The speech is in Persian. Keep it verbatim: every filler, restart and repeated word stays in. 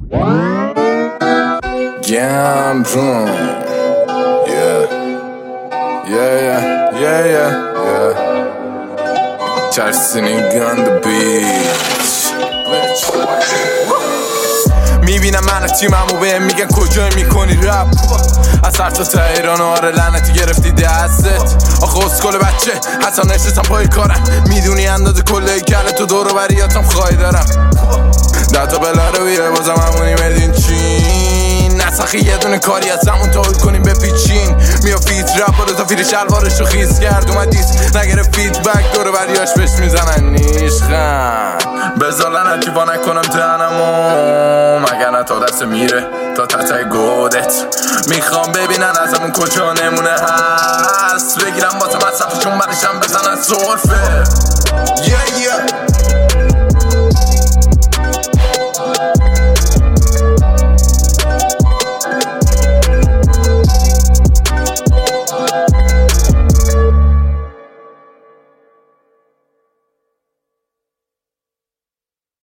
Gambron. Yeah. Yeah, yeah, yeah, yeah, yeah. Tersining on the beach. میبینم من تیممو بهم میگن کجای میکنی رپ از هر تا تا ایران آره لعنتی گرفتی دستت آخه اسکل بچه حتی نشستم پای کارم میدونی اندازه کله کله تو دور و بریاتم خواهی دارم ده تا بلاره بیره بازم همونی مدین چین نسخی یه دونه کاری از همون تاول کنیم به پیچین میا فیت رپ بالا تا فیر شلوارشو خیز کرد اومد دیست نگره فیدبک دور و بریاش بهش میزنن نیشخن بذار لعنتی با نکنم تنمو مگر نه تا دست میره تا تته گودت میخوام ببینن ازمون کجا نمونه هست بگیرم با تا مصرفشون برشم بزنن سرفه yeah, yeah.